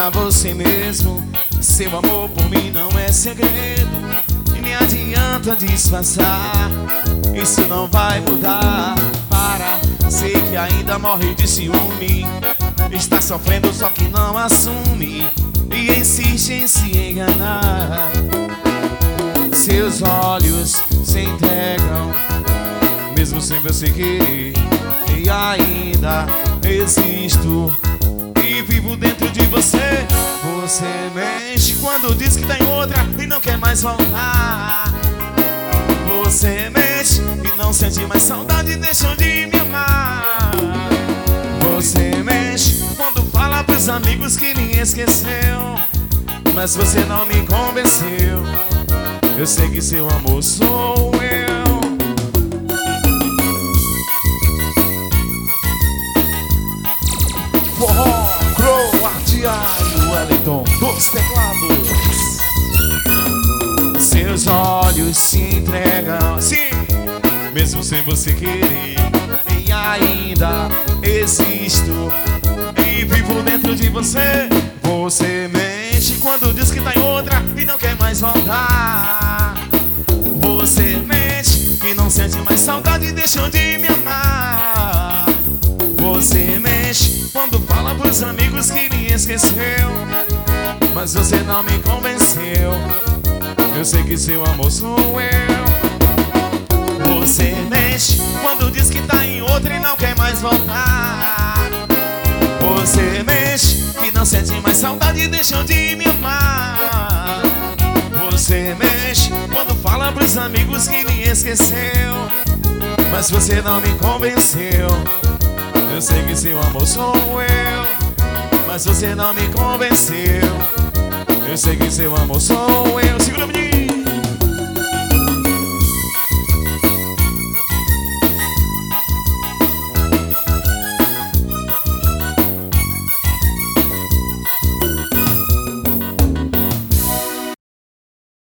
pra você mesmo. Seu amor por mim não é segredo e nem adianta disfarçar. Isso não vai mudar. Para, sei que ainda morre de ciúme. Está sofrendo só que não assume e insiste em se enganar. Seus olhos se entregam mesmo sem você querer. E ainda existo e vivo dentro de você. Você mexe quando diz que tem outra e não quer mais voltar. Você mexe e não sente mais saudade e deixou de me amar. Você mexe quando fala pros amigos que me esqueceu, mas você não me convenceu. Eu sei que seu amor sou eu. Forró, Crow, Artiário, Wellington dos teclados. Seus olhos se entregam, sim, mesmo sem você querer. E ainda existo e vivo dentro de você. Você mente quando diz que tá em outra e não quer mais voltar. Você mente e não sente mais saudade e deixou de me amar. Você mexe quando fala pros amigos que me esqueceu, mas você não me convenceu. Eu sei que seu amor sou eu. Você mexe quando diz que tá em outra e não quer mais voltar. Você mexe e não sente mais saudade e deixou de me amar. Você mexe quando fala pros amigos que me esqueceu, mas você não me convenceu. Eu sei que seu amor sou eu, mas você não me convenceu. Eu sei que seu amor sou eu. Segura